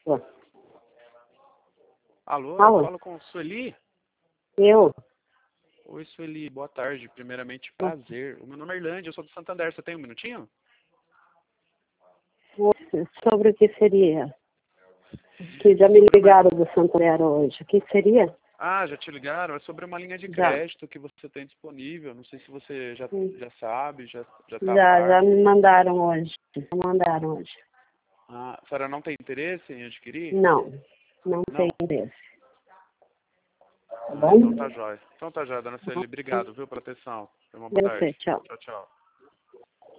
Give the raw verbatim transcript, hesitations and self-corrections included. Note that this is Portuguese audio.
Alô, Alô? eu falo com Sueli? Eu? Oi, Sueli, boa tarde. Primeiramente, prazer. O meu nome é Irlande, eu sou do Santander. Você tem um minutinho? Sobre o que seria? Que já me Sobre uma- ligaram do Santander hoje. O que seria? Ah, já te ligaram? É sobre uma linha de Já. crédito que você tem disponível. Não sei se você já, Hum. já sabe, já, já tá a Já, par. já me mandaram hoje. Já mandaram hoje. Ah, a senhora não tem interesse em adquirir? Não, não Não? tem interesse. Tá Ah, bom? então tá jóia. Então tá jóia, dona Sueli. Obrigado, viu, pela atenção. Tenha uma boa Deu tarde. certo, tchau. Tchau, tchau.